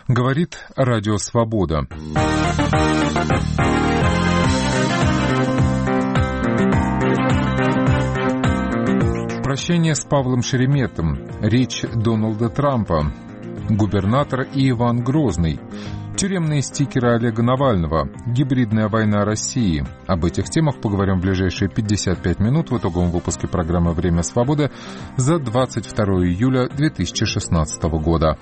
Говорит Радио Свобода. Прощение с Павлом Шереметом, речь Дональда Трампа, губернатор и Иван Грозный, тюремные стикеры Олега Навального, гибридная война России. Об этих темах поговорим в ближайшие 55 минут в итоговом выпуске программы «Время свободы» за 22 июля 2016 года.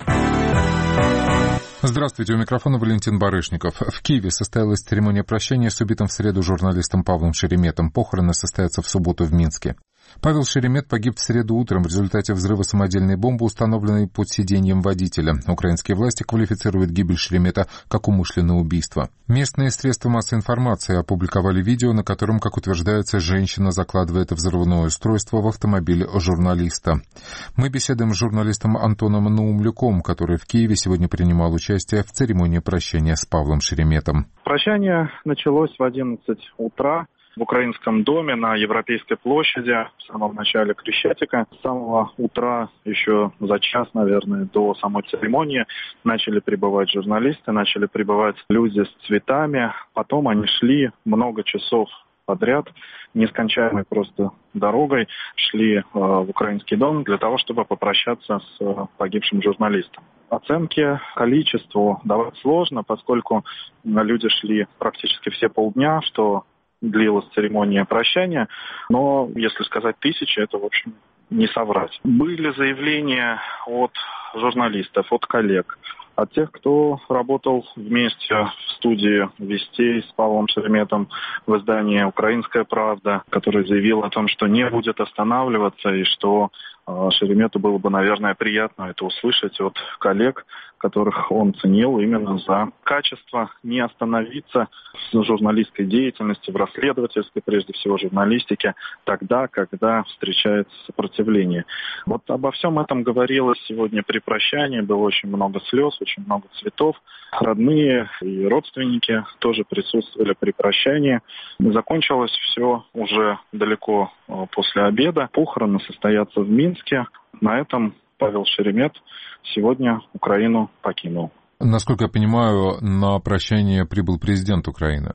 Здравствуйте, у микрофона Валентин Барышников. В Киеве состоялась церемония прощания с убитым в среду журналистом Павлом Шереметом. Похороны состоятся в субботу в Минске. Павел Шеремет погиб в среду утром в результате взрыва самодельной бомбы, установленной под сиденьем водителя. Украинские власти квалифицируют гибель Шеремета как умышленное убийство. Местные средства массовой информации опубликовали видео, на котором, как утверждается, женщина закладывает взрывное устройство в автомобиль журналиста. Мы беседуем с журналистом Антоном Наумлюком, который в Киеве сегодня принимал участие в церемонии прощания с Павлом Шереметом. Прощание началось в 11 утра. В Украинском доме на Европейской площади в самом начале Крещатика. С самого утра, еще за час, наверное, до самой церемонии, начали прибывать журналисты, начали прибывать люди с цветами. Потом они шли много часов подряд, нескончаемой просто дорогой, шли в Украинский дом для того, чтобы попрощаться с погибшим журналистом. Оценки количеству давать сложно, поскольку люди шли практически все полдня, что длилась церемония прощания, но, если сказать тысячи, это, в общем, не соврать. Были заявления от журналистов, от коллег, от тех, кто работал вместе в студии «Вестей» с Павлом Шереметом в издании «Украинская правда», который заявил о том, что не будет останавливаться и что Шеремету было бы, наверное, приятно это услышать от коллег, которых он ценил именно за качество не остановиться в журналистской деятельности, в расследовательской, прежде всего, журналистике, тогда, когда встречается сопротивление. Вот обо всем этом говорилось сегодня при прощании, было очень много слез, очень много цветов. Родные и родственники тоже присутствовали при прощании. Закончилось все уже далеко после обеда. Похороны состоятся в Минске. На этом Павел Шеремет сегодня Украину покинул. Насколько я понимаю, на прощание прибыл президент Украины.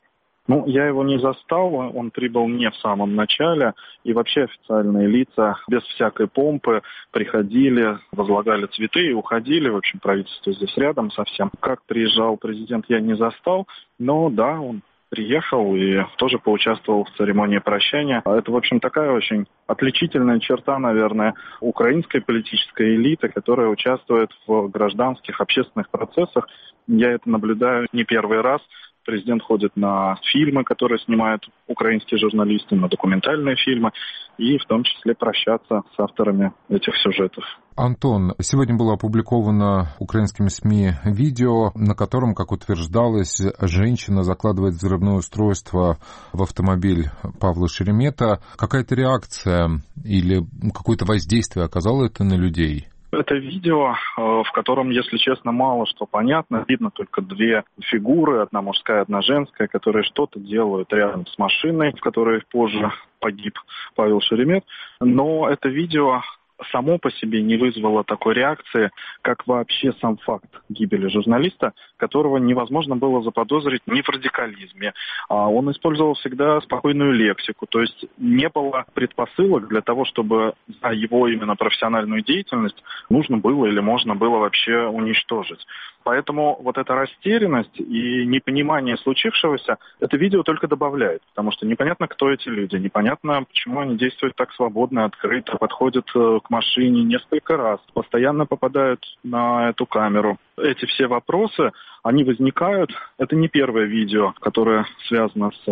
Я его не застал, он прибыл не в самом начале, и вообще официальные лица без всякой помпы приходили, возлагали цветы и уходили. В общем, правительство здесь рядом совсем. Как приезжал президент, я не застал, но да, он приехал и тоже поучаствовал в церемонии прощания. Это, в общем, такая очень отличительная черта, наверное, украинской политической элиты, которая участвует в гражданских, общественных процессах. Я это наблюдаю не первый раз. Президент ходит на фильмы, которые снимают украинские журналисты, на документальные фильмы, и в том числе прощаться с авторами этих сюжетов. Антон, сегодня было опубликовано украинскими СМИ видео, на котором, как утверждалось, женщина закладывает взрывное устройство в автомобиль Павла Шеремета. Какая-то реакция или какое-то воздействие оказало это на людей? Это видео, в котором, если честно, мало что понятно. Видно только две фигуры, одна мужская, одна женская, которые что-то делают рядом с машиной, в которой позже погиб Павел Шеремет. Но это видео само по себе не вызвало такой реакции, как вообще сам факт гибели журналиста, которого невозможно было заподозрить ни в радикализме. Он использовал всегда спокойную лексику, то есть не было предпосылок для того, чтобы за его именно профессиональную деятельность нужно было или можно было вообще уничтожить. Поэтому вот эта растерянность и непонимание случившегося, это видео только добавляет, потому что непонятно, кто эти люди, непонятно, почему они действуют так свободно, открыто, подходят к машине несколько раз, постоянно попадают на эту камеру. Эти все вопросы, они возникают. Это не первое видео, которое связано с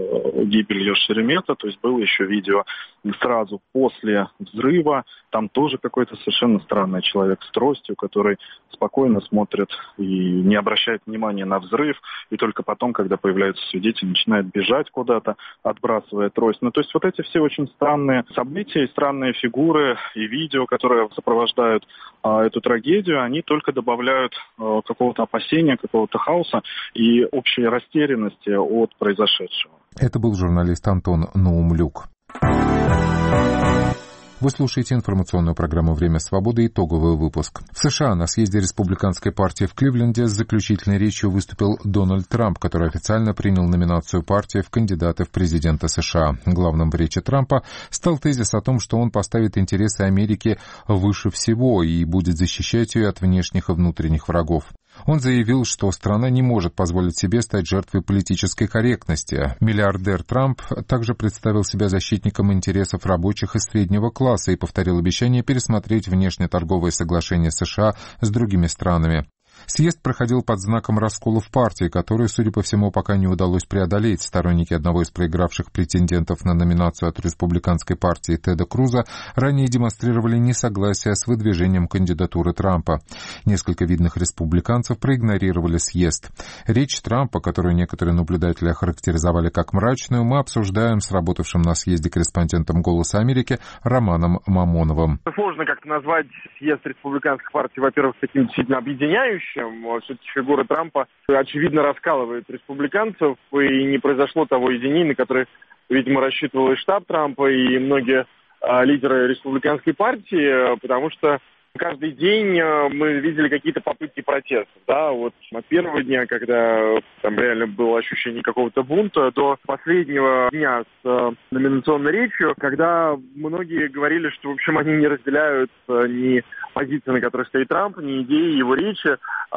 гибелью Шеремета, то есть было еще видео сразу после взрыва. Там тоже какой-то совершенно странный человек с тростью, который спокойно смотрит и не обращает внимания на взрыв, и только потом, когда появляется свидетель, начинает бежать куда-то, отбрасывая трость. То есть вот эти все очень странные события, и странные фигуры и видео, которые сопровождают эту трагедию, они только добавляют какого-то опасения, какого-то хаоса и общей растерянности от произошедшего. Это был журналист Антон Наумлюк. Вы слушаете информационную программу «Время свободы», итоговый выпуск. В США на съезде Республиканской партии в Кливленде с заключительной речью выступил Дональд Трамп, который официально принял номинацию партии в кандидаты в президенты США. Главным в речи Трампа стал тезис о том, что он поставит интересы Америки выше всего и будет защищать ее от внешних и внутренних врагов. Он заявил, что страна не может позволить себе стать жертвой политической корректности. Миллиардер Трамп также представил себя защитником интересов рабочих и среднего класса и повторил обещание пересмотреть внешнеторговые соглашения США с другими странами. Съезд проходил под знаком расколов партии, который, судя по всему, пока не удалось преодолеть. Сторонники одного из проигравших претендентов на номинацию от республиканской партии Теда Круза ранее демонстрировали несогласие с выдвижением кандидатуры Трампа. Несколько видных республиканцев проигнорировали съезд. Речь Трампа, которую некоторые наблюдатели охарактеризовали как мрачную, мы обсуждаем с работавшим на съезде корреспондентом «Голоса Америки» Романом Мамоновым. Сложно как-то назвать съезд республиканской партии, во-первых, таким действительно объединяющим. Все-таки фигура Трампа, очевидно, раскалывает республиканцев, и не произошло того единения, на которое, видимо, рассчитывал и штаб Трампа, и многие лидеры республиканской партии, потому что каждый день мы видели какие-то попытки протеста. Да? Вот от первого дня, когда там реально было ощущение какого-то бунта, до последнего дня с номинационной речью, когда многие говорили, что, в общем, они не разделяют ни позиции, на которой стоит Трамп, ни идеи его речи,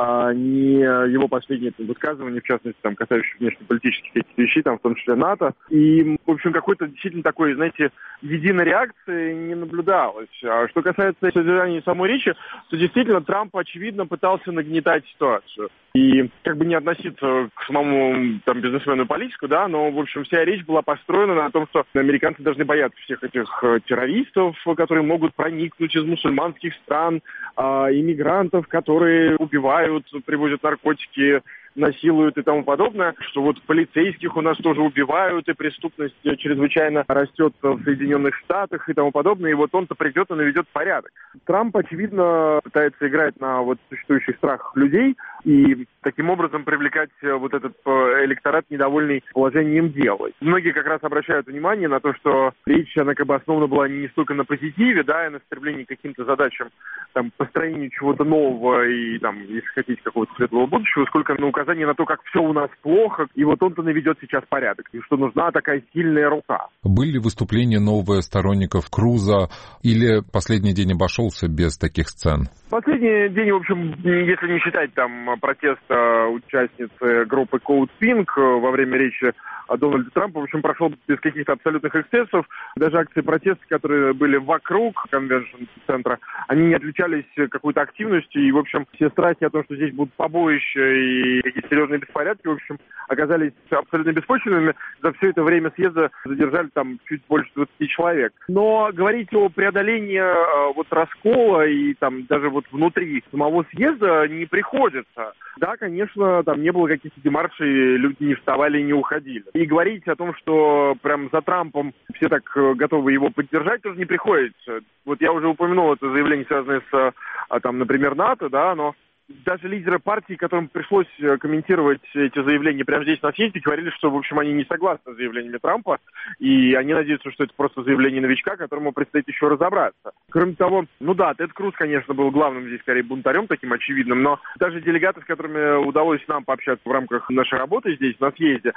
ни его последние высказывания, в частности, там, касающиеся внешнеполитических каких-то вещей, там, в том числе НАТО. И, в общем, какой-то действительно такой, знаете, единой реакции не наблюдалось. А что касается содержания самой речи, то действительно Трамп, очевидно, пытался нагнетать ситуацию. И как бы не относиться к самому там, бизнесмену и политику, да, но, в общем, вся речь была построена на том, что американцы должны бояться всех этих террористов, которые могут проникнуть из мусульманских стран, иммигрантов, которые убивают, привозят наркотики, насилуют и тому подобное, что вот полицейских у нас тоже убивают, и преступность чрезвычайно растет в Соединенных Штатах и тому подобное, и вот он-то придет и наведет порядок. Трамп, очевидно, пытается играть на вот существующих страхах людей и таким образом привлекать вот этот электорат, недовольный положением дела. Многие как раз обращают внимание на то, что речь, она как бы основана была не столько на позитиве, да, и на стремлении к каким-то задачам, там, построению чего-то нового и, там, если хотите, какого-то светлого будущего, сколько на указание на то, как все у нас плохо, и вот он-то наведет сейчас порядок, и что нужна такая сильная рука. Были livыступления новые сторонников Круза, или последний день обошелся без таких сцен? Последний день, в общем, если не считать там протеста участницы группы Code Pink во время речи Дональда Трампа, в общем, прошел без каких-то абсолютных эксцессов. Даже акции протеста, которые были вокруг конвеншн-центра, они не отличались какой-то активностью. И, в общем, все страхи о том, что здесь будут побоища и какие-то серьезные беспорядки, в общем, оказались абсолютно беспочвенными. За все это время съезда задержали там чуть больше 20 человек. Но говорить о преодолении вот раскола и там даже вот внутри самого съезда не приходится. Да, конечно, там не было каких-то демаршей, люди не вставали и не уходили. И говорить о том, что прям за Трампом все так готовы его поддержать, тоже не приходится. Вот я уже упомянул это заявление, связанное с, там, например, НАТО, да, но даже лидеры партии, которым пришлось комментировать эти заявления прямо здесь на съезде, говорили, что, в общем, они не согласны с заявлениями Трампа, и они надеются, что это просто заявление новичка, которому предстоит еще разобраться. Кроме того, ну да, Тед Круз, конечно, был главным здесь, скорее, бунтарем таким очевидным, но даже делегаты, с которыми удалось нам пообщаться в рамках нашей работы здесь, на съезде,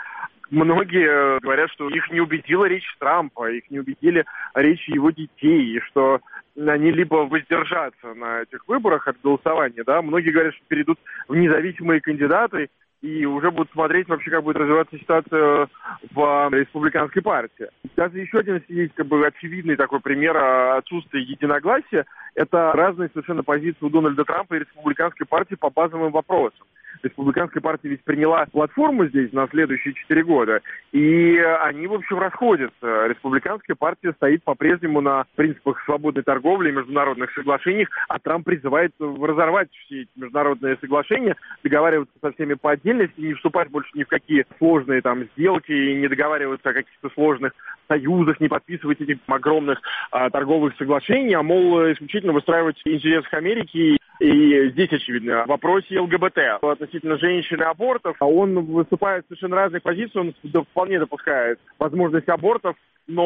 многие говорят, что их не убедила речь Трампа, их не убедили речи его детей, и что они либо воздержатся на этих выборах от голосования, да, многие говорят, что перейдут в независимые кандидаты и уже будут смотреть вообще, как будет развиваться ситуация в республиканской партии. Даже еще один есть как бы очевидный такой пример отсутствия единогласия. Это разные совершенно позиции у Дональда Трампа и республиканской партии по базовым вопросам. Республиканская партия ведь приняла платформу здесь на следующие 4 года, и они, в общем, расходятся. Республиканская партия стоит по-прежнему на принципах свободной торговли и международных соглашениях, а Трамп призывает разорвать все эти международные соглашения, договариваться со всеми по отдельности, не вступать больше ни в какие сложные там сделки, и не договариваться о каких-то сложных союзах, не подписывать этих огромных торговых соглашений, а, мол, исключительно выстраивать в интересах Америки И здесь, очевидно, в вопросе ЛГБТ относительно женщин и абортов, он выступает в совершенно разных позициях, он вполне допускает возможность абортов,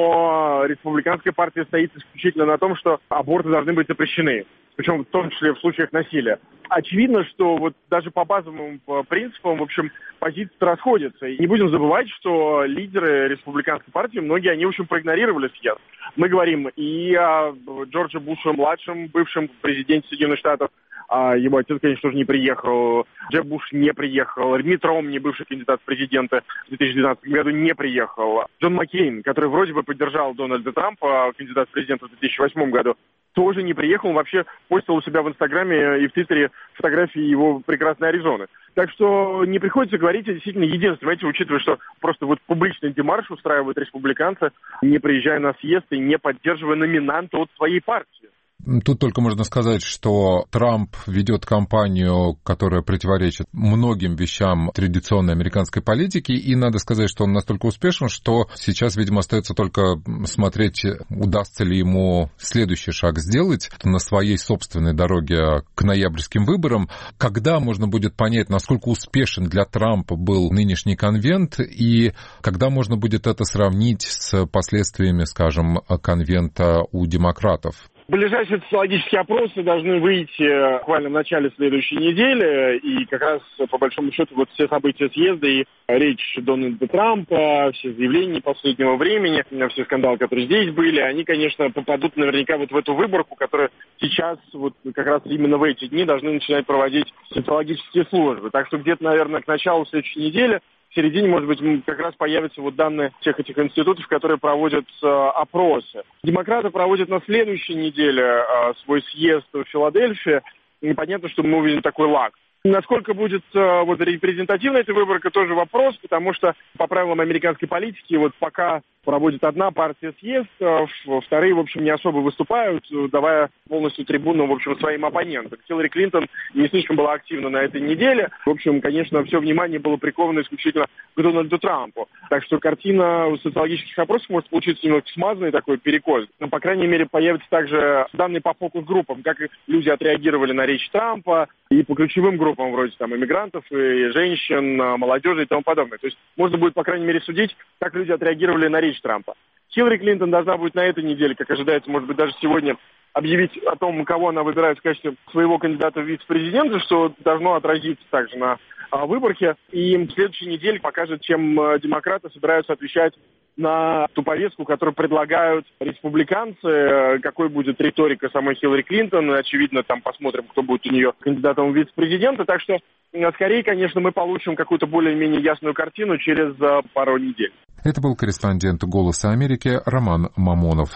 но республиканская партия стоит исключительно на том, что аборты должны быть запрещены, причем в том числе в случаях насилия. Очевидно, что вот даже по базовым принципам, в общем, позиции расходятся. И не будем забывать, что лидеры республиканской партии, многие, они, в общем, проигнорировали съезд. Мы говорим и о Джордже Буше-младшем, бывшем президенте Соединенных Штатов. Его отец, конечно, тоже не приехал. Джеб Буш не приехал. Митт Ромни, бывший кандидат в президенты в 2012 году, не приехал. Джон Маккейн, который вроде бы поддержал Дональда Трампа, кандидат в президенты в 2008 году, тоже не приехал. Он вообще постил у себя в Инстаграме и в Твиттере фотографии его прекрасной Аризоны. Так что не приходится говорить о действительно единстве. Знаете, учитывая, что просто вот публичный демарш устраивают республиканцы, не приезжая на съезд и не поддерживая номинанта от своей партии. Тут только можно сказать, что Трамп ведет кампанию, которая противоречит многим вещам традиционной американской политики, и надо сказать, что он настолько успешен, что сейчас, видимо, остается только смотреть, удастся ли ему следующий шаг сделать на своей собственной дороге к ноябрьским выборам. Когда можно будет понять, насколько успешен для Трампа был нынешний конвент, и когда можно будет это сравнить с последствиями, скажем, конвента у демократов? Ближайшие социологические опросы должны выйти буквально в начале следующей недели, и как раз, по большому счету, вот все события съезда и речь Дональда Трампа, все заявления последнего времени, все скандалы, которые здесь были, они, конечно, попадут наверняка вот в эту выборку, которую сейчас, вот как раз именно в эти дни должны начинать проводить социологические службы. Так что где-то, наверное, к началу следующей недели, в середине, может быть, как раз появятся вот данные всех этих институтов, которые проводят опросы. Демократы проводят на следующей неделе свой съезд в Филадельфии. И понятно, что мы увидим такой лаг. Насколько будет вот репрезентативна эта выборка, тоже вопрос, потому что по правилам американской политики вот пока проводит одна партия съезд, вторые, в общем, не особо выступают, давая полностью трибуну, в общем, своим оппонентам. Хиллари Клинтон не слишком была активна на этой неделе. В общем, конечно, все внимание было приковано исключительно к Дональду Трампу. Так что картина социологических опросов может получиться немного смазанный такой перекос. Но, по крайней мере, появятся также данные по фокус-группам, как люди отреагировали на речь Трампа, и по ключевым группам, вроде там иммигрантов, и женщин, молодежи и тому подобное. То есть можно будет, по крайней мере, судить, как люди отреагировали на речь Трампа. Хиллари Клинтон должна будет на этой неделе, как ожидается, может быть, даже сегодня, объявить о том, кого она выбирает в качестве своего кандидата в вице-президента, что должно отразиться также на выборке. И в следующей неделе покажет, чем демократы собираются отвечать на ту повестку, которую предлагают республиканцы, какой будет риторика самой Хиллари Клинтон. Очевидно, там посмотрим, кто будет у нее кандидатом в вице-президента. Так что, скорее, конечно, мы получим какую-то более-менее ясную картину через пару недель. Это был корреспондент «Голоса Америки» Роман Мамонов.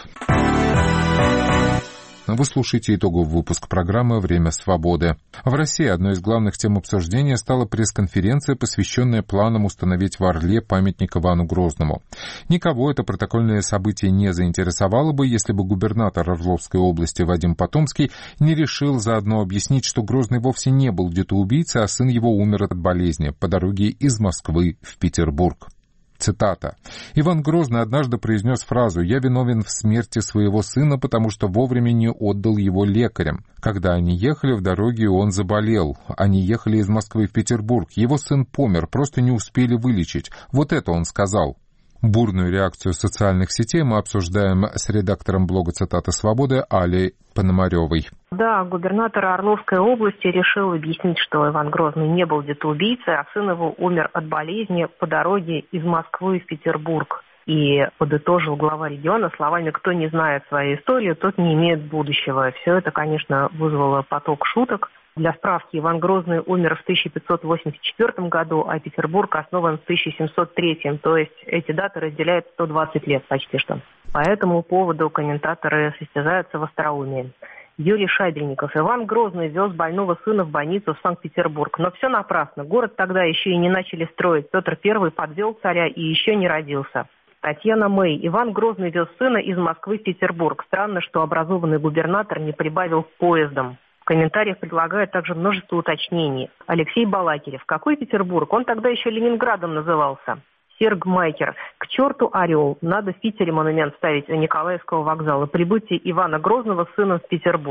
Вы слушаете итоговый выпуск программы «Время свободы». В России одной из главных тем обсуждения стала пресс-конференция, посвященная планам установить в Орле памятник Ивану Грозному. Никого это протокольное событие не заинтересовало бы, если бы губернатор Орловской области Вадим Потомский не решил заодно объяснить, что Грозный вовсе не был где-то убийцей, а сын его умер от болезни по дороге из Москвы в Петербург. Цитата. «Иван Грозный однажды произнес фразу «Я виновен в смерти своего сына, потому что вовремя не отдал его лекарям». Когда они ехали в дороге, он заболел. Они ехали из Москвы в Петербург. Его сын помер, просто не успели вылечить. Вот это он сказал». Бурную реакцию социальных сетей мы обсуждаем с редактором блога «Цитаты Свободы» Алей Пономаревой. Да, губернатор Орловской области решил объяснить, что Иван Грозный не был где-то убийцей, а сын его умер от болезни по дороге из Москвы в Петербург. И подытожил глава региона словами «Кто не знает свою историю, тот не имеет будущего». Все это, конечно, вызвало поток шуток. Для справки, Иван Грозный умер в 1584 году, а Петербург основан в 1703, то есть эти даты разделяют 120 лет почти что. По этому поводу комментаторы состязаются в остроумии. Юрий Шабельников. Иван Грозный вез больного сына в больницу в Санкт-Петербург. Но все напрасно. Город тогда еще и не начали строить. Петр I подвел царя и еще не родился. Татьяна Мэй. Иван Грозный вез сына из Москвы в Петербург. Странно, что образованный губернатор не прибавил поездом. В комментариях предлагают также множество уточнений. Алексей Балакирев. Какой Петербург? Он тогда еще Ленинградом назывался. Серг Майкер. К черту орел. Надо в Питере монумент ставить у Николаевского вокзала. Прибытие Ивана Грозного с сыном в Петербург.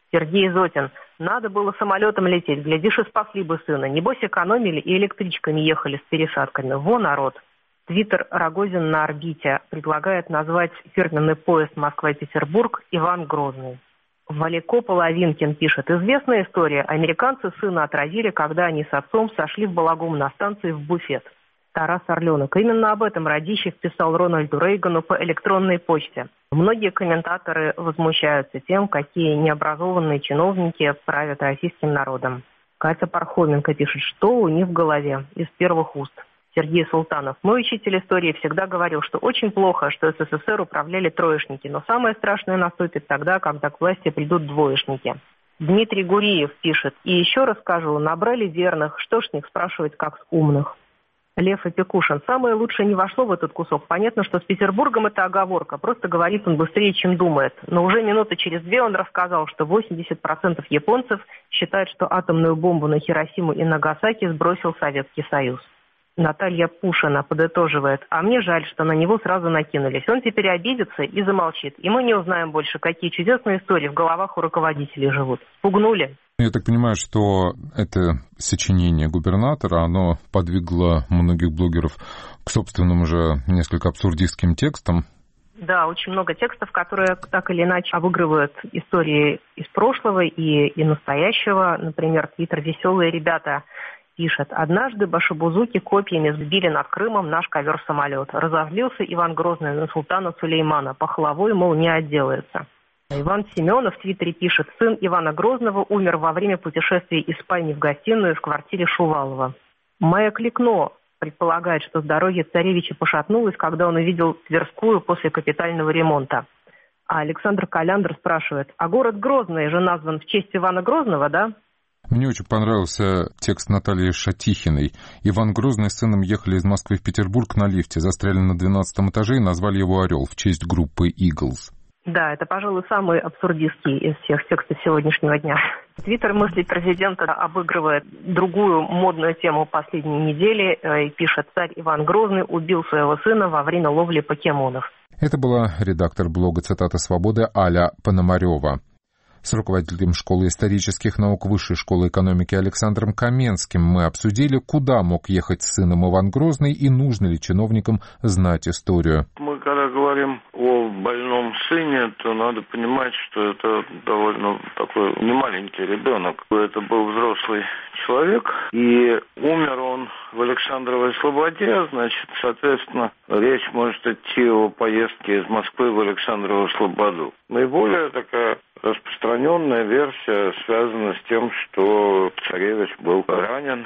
Сергей Зотин. Надо было самолетом лететь, глядишь, и спасли бы сына. Небось, экономили и электричками ехали с пересадками. Во народ. Твиттер Рогозин на орбите предлагает назвать фирменный поезд Москва-Петербург «Иван Грозный». Валико Половинкин пишет. Известная история. Американцы сына отравили, когда они с отцом сошли в Балагум на станции в буфет. Тарас Орленок. Именно об этом Радищев писал Рональду Рейгану по электронной почте. Многие комментаторы возмущаются тем, какие необразованные чиновники правят российским народом. Катя Пархоменко пишет, что у них в голове из первых уст. Сергей Султанов. Мой учитель истории всегда говорил, что очень плохо, что СССР управляли троечники, но самое страшное наступит тогда, когда к власти придут двоечники. Дмитрий Гуриев пишет. И еще раз скажу, набрали верных, что ж с них спрашивать, как с умных. Лев Опекушин. Самое лучшее не вошло в этот кусок. Понятно, что с Петербургом это оговорка. Просто говорит он быстрее, чем думает. Но уже минуты через две он рассказал, что 80% японцев считают, что атомную бомбу на Хиросиму и Нагасаки сбросил Советский Союз. Наталья Пушина подытоживает. А мне жаль, что на него сразу накинулись. Он теперь обидится и замолчит. И мы не узнаем больше, какие чудесные истории в головах у руководителей живут. Спугнули. Я так понимаю, что это сочинение губернатора, оно подвигло многих блогеров к собственным уже несколько абсурдистским текстам. Да, очень много текстов, которые так или иначе обыгрывают истории из прошлого и настоящего. Например, твиттер «Веселые ребята» пишет. Однажды башибузуки копьями сбили над Крымом наш ковер-самолет. Разозлился Иван Грозный на султана Сулеймана. Пахлавой, мол, не отделается. Иван Семенов в твиттере пишет. Сын Ивана Грозного умер во время путешествия из спальни в гостиную в квартире Шувалова. Майя Кликно предполагает, что здоровье царевича пошатнулось, когда он увидел Тверскую после капитального ремонта. А Александр Коляндр спрашивает. А город Грозный же назван в честь Ивана Грозного, да? Мне очень понравился текст Натальи Шатихиной. Иван Грозный с сыном ехали из Москвы в Петербург на лифте, застряли на 12 этаже и назвали его «Орел» в честь группы «Иглз». Да, это, пожалуй, самый абсурдистский из всех текстов сегодняшнего дня. Твиттер мысли президента обыгрывает другую модную тему последней недели и пишет: «Царь Иван Грозный убил своего сына во время ловли покемонов». Это была редактор блога «Цитата свободы» Аля Пономарева. С руководителем школы исторических наук Высшей школы экономики Александром Каменским мы обсудили, куда мог ехать с сыном Иван Грозный и нужно ли чиновникам знать историю. Мы когда говорим о больном сыне, то надо понимать, что это довольно такой немаленький ребенок. Это был взрослый человек, и умер он в Александровой Слободе, значит, соответственно, речь может идти о поездке из Москвы в Александрову Слободу. Наиболее такая распространенная версия связана с тем, что царевич был ранен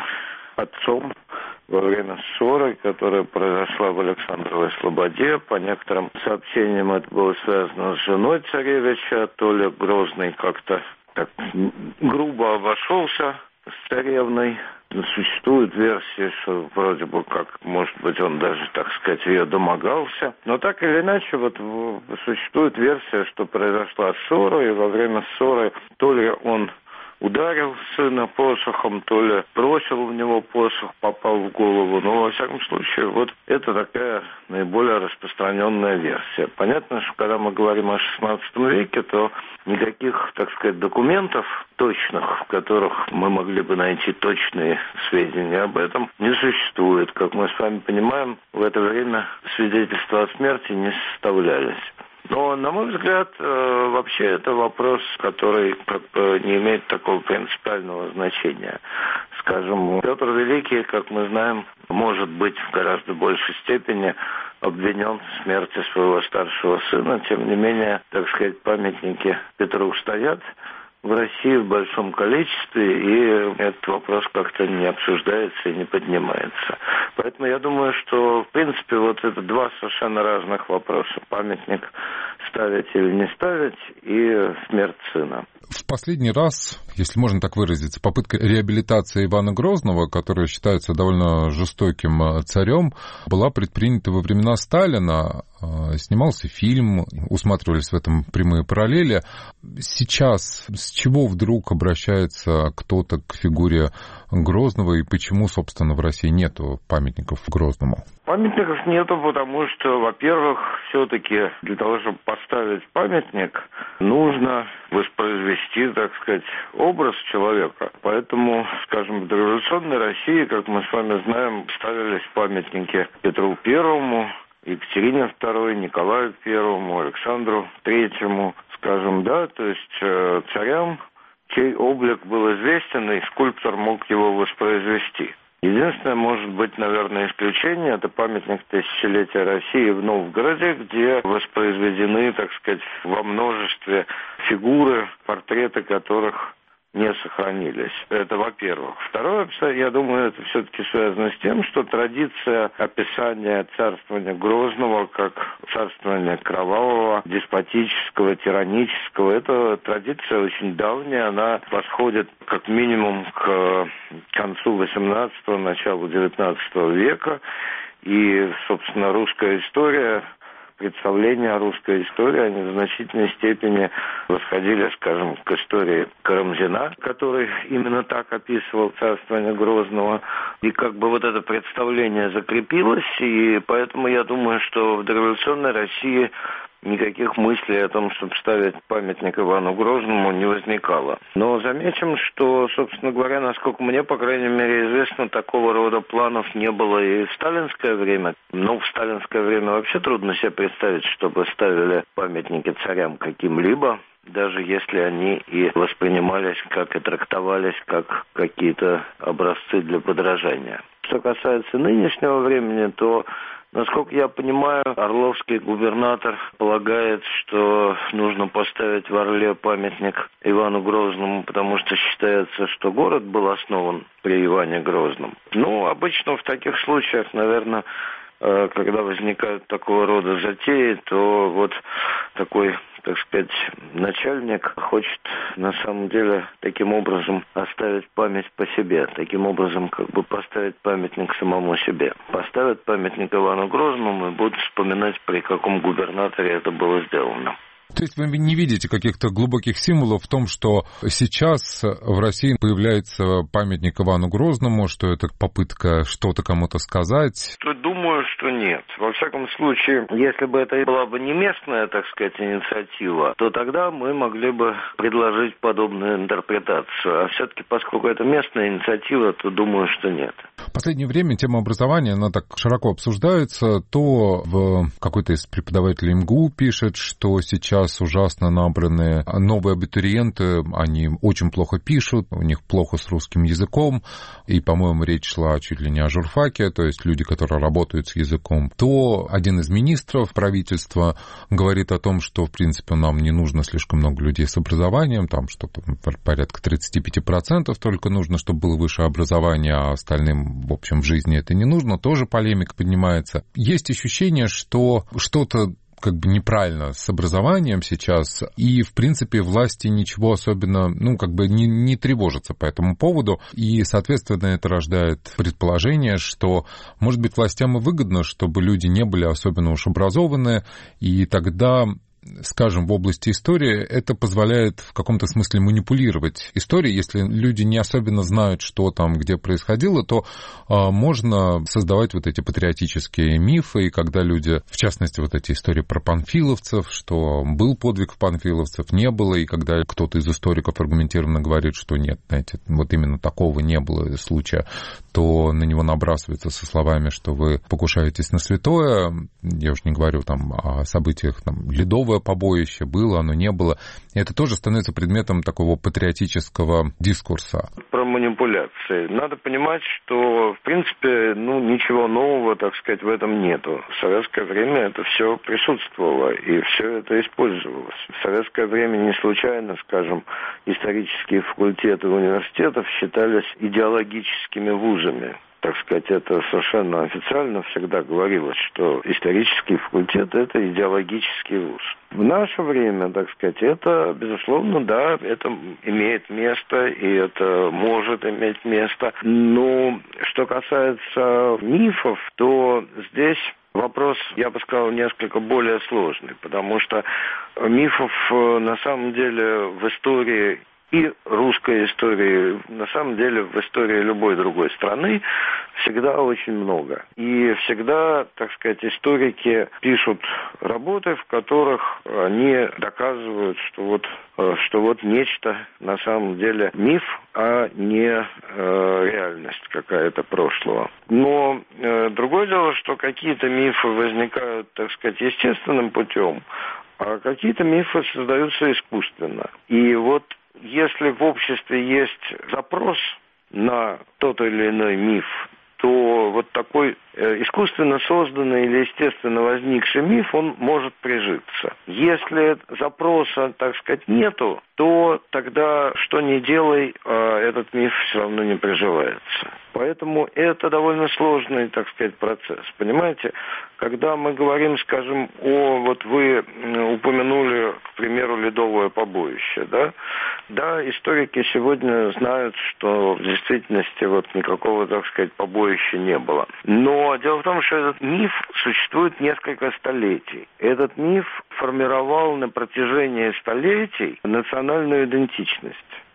отцом во время ссоры, которая произошла вАлександровой Слободе. По некоторым сообщениям это было связано с женой царевича. То ли Грозный как-то так грубо обошелся с царевной. Существует версия, что вроде бы как, может быть, он даже, так сказать, ее домогался. Но так или иначе, вот существует версия, что произошла ссора, и во время ссоры то ли он ударил сына посохом, то ли бросил в него посох, попал в голову. Но, во всяком случае, вот это такая наиболее распространенная версия. Понятно, что когда мы говорим о XVI веке, то никаких, так сказать, документов точных, в которых мы могли бы найти точные сведения об этом, не существует. Как мы с вами понимаем, в это время свидетельства о смерти не составлялись. Но, на мой взгляд, вообще это вопрос, который как бы не имеет такого принципиального значения. Скажем, Петр Великий, как мы знаем, может быть в гораздо большей степени обвинен в смерти своего старшего сына. Тем не менее, так сказать, памятники Петру стоят в России в большом количестве, и этот вопрос как-то не обсуждается и не поднимается. Поэтому я думаю, что, в принципе, вот это два совершенно разных вопроса. Памятник ставить или не ставить, и смерть сына. В последний раз, если можно так выразиться, попытка реабилитации Ивана Грозного, который считается довольно жестоким царем, была предпринята во времена Сталина. снимался фильм, усматривались в этом прямые параллели. Сейчас с чего вдруг обращается кто-то к фигуре Грозного и почему, собственно, в России нету памятников Грозному? Памятников нету, потому что, во-первых, все-таки для того, чтобы поставить памятник, нужно воспроизвести, так сказать, образ человека. Поэтому, скажем, в дореволюционной России, как мы с вами знаем, ставились памятники Петру Первому, Екатерине II, Николаю I, Александру III, скажем, да, то есть царям, чей облик был известен, и скульптор мог его воспроизвести. Единственное, может быть, наверное, исключение, это памятник тысячелетия России в Новгороде, где воспроизведены, так сказать, во множестве фигуры, портреты которых не сохранились. Это во-первых. Второе, я думаю, это все-таки связано с тем, что традиция описания царствования Грозного как царствования кровавого, деспотического, тиранического, это традиция очень давняя, она восходит как минимум к концу XVIII, началу XIX века, и, собственно, русская история, представления о русской истории, они в значительной степени восходили, скажем, к истории Карамзина, который именно так описывал царствование Грозного. И как бы вот это представление закрепилось, и поэтому я думаю, что в дореволюционной России никаких мыслей о том, чтобы ставить памятник Ивану Грозному, не возникало. Но заметим, что, собственно говоря, насколько мне, по крайней мере, известно, такого рода планов не было и в сталинское время. Ну, в сталинское время вообще трудно себе представить, чтобы ставили памятники царям каким-либо, даже если они и воспринимались, как и трактовались, как какие-то образцы для подражания. Что касается нынешнего времени, то, насколько я понимаю, орловский губернатор полагает, что нужно поставить в Орле памятник Ивану Грозному, потому что считается, что город был основан при Иване Грозном. Ну, обычно в таких случаях, наверное, когда возникают такого рода затеи, то вот такой, так сказать, начальник хочет на самом деле таким образом оставить память по себе, таким образом как бы поставить памятник самому себе. Поставят памятник Ивану Грозному и будут вспоминать, при каком губернаторе это было сделано. То есть вы не видите каких-то глубоких символов в том, что сейчас в России появляется памятник Ивану Грозному, что это попытка что-то кому-то сказать? Думаю, что нет. Во всяком случае, если бы это была бы не местная, так сказать, инициатива, то тогда мы могли бы предложить подобную интерпретацию. А все-таки, поскольку это местная инициатива, то думаю, что нет. В последнее время тема образования, она так широко обсуждается. То какой-то из преподавателей МГУ пишет, что сейчас ужасно набранные новые абитуриенты, они очень плохо пишут, у них плохо с русским языком, и, по-моему, речь шла чуть ли не о журфаке, то есть люди, которые работают с языком. То один из министров правительства говорит о том, что, в принципе, нам не нужно слишком много людей с образованием, там что-то порядка 35% только нужно, чтобы было высшее образование, а остальным, в общем, в жизни это не нужно. Тоже полемика поднимается. Есть ощущение, что что-то как бы неправильно с образованием сейчас, и, в принципе, власти ничего особенно, не тревожатся по этому поводу, и, соответственно, это рождает предположение, что, может быть, властям и выгодно, чтобы люди не были особенно уж образованные, и тогда, скажем, в области истории, это позволяет в каком-то смысле манипулировать историей. Если люди не особенно знают, что там, где происходило, то можно создавать вот эти патриотические мифы, и когда люди, в частности, вот эти истории про панфиловцев, что был подвиг панфиловцев, не было, и когда кто-то из историков аргументированно говорит, что нет, знаете, вот именно такого не было случая, то на него набрасывается со словами, что вы покушаетесь на святое. Я уж не говорю там о событиях Ледового побоище, было, оно не было. И это тоже становится предметом такого патриотического дискурса. Про манипуляции. Надо понимать, что, в принципе, ничего нового, так сказать, в этом нету. В советское время это все присутствовало, и все это использовалось. В советское время не случайно, скажем, исторические факультеты университетов считались идеологическими вузами. Так сказать, это совершенно официально всегда говорилось, что исторический факультет – это идеологический вуз. В наше время, так сказать, это, безусловно, да, это имеет место, и это может иметь место. Но что касается мифов, то здесь Вопрос, я бы сказал, несколько более сложный, потому что мифов на самом деле в истории и русской истории, на самом деле в истории любой другой страны всегда очень много. И всегда, так сказать, историки пишут работы, в которых они доказывают, что вот нечто на самом деле миф, а не реальность какая-то прошлого. Но другое дело, что какие-то мифы возникают, так сказать, естественным путем, а какие-то мифы создаются искусственно. И вот если в обществе есть запрос на тот или иной миф, то вот такой искусственно созданный или естественно возникший миф, он может прижиться. Если запроса, так сказать, нету, то тогда что ни делай, этот миф все равно не приживается. Поэтому это довольно сложный, так сказать, процесс. Понимаете, когда мы говорим, скажем, вот вы упомянули, к примеру, Ледовое побоище, да? Да, историки сегодня знают, что в действительности вот никакого, так сказать, побоища не было. Но дело в том, что этот миф существует несколько столетий. Этот миф формировал на протяжении столетий национальную идентичность.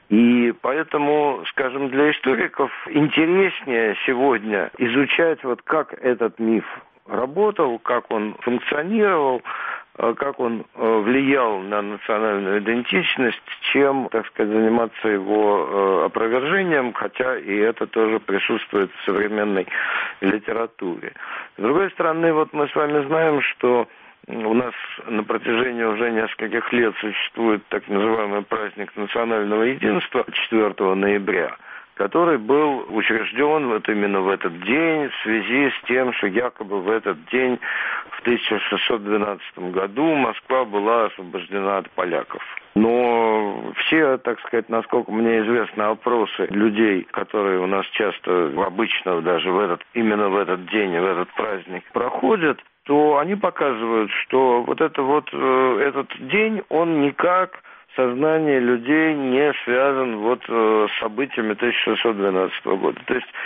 И поэтому, скажем, для историков интереснее сегодня изучать, вот как этот миф работал, как он функционировал, как он влиял на национальную идентичность, чем, так сказать, заниматься его опровержением, хотя и это тоже присутствует в современной литературе. С другой стороны, вот мы с вами знаем, что у нас на протяжении уже нескольких лет существует так называемый праздник национального единства 4 ноября, который был учрежден вот именно в этот день в связи с тем, что якобы в этот день в 1612 году Москва была освобождена от поляков. Но все, так сказать, насколько мне известно, опросы людей, которые у нас часто, обычно даже именно в этот день, в этот праздник проходят, то они показывают, что этот день, он никак в сознании людей не связан с событиями 1612 года. То есть